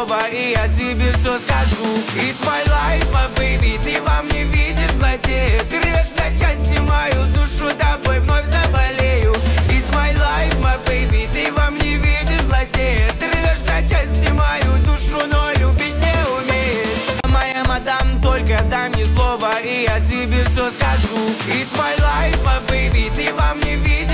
слова, и я тебе все скажу. It's my life, my baby, ты во мне видишь злодея. Ты рвешь на части мою душу, тобой вновь заболею. It's my life, my baby, ты во мне видишь злодея. Ты рвешь на части мою душу, но любить не умеешь. Моя мадам, только дай мне слово, и я тебе все скажу. It's my life, my baby, ты во мне видишь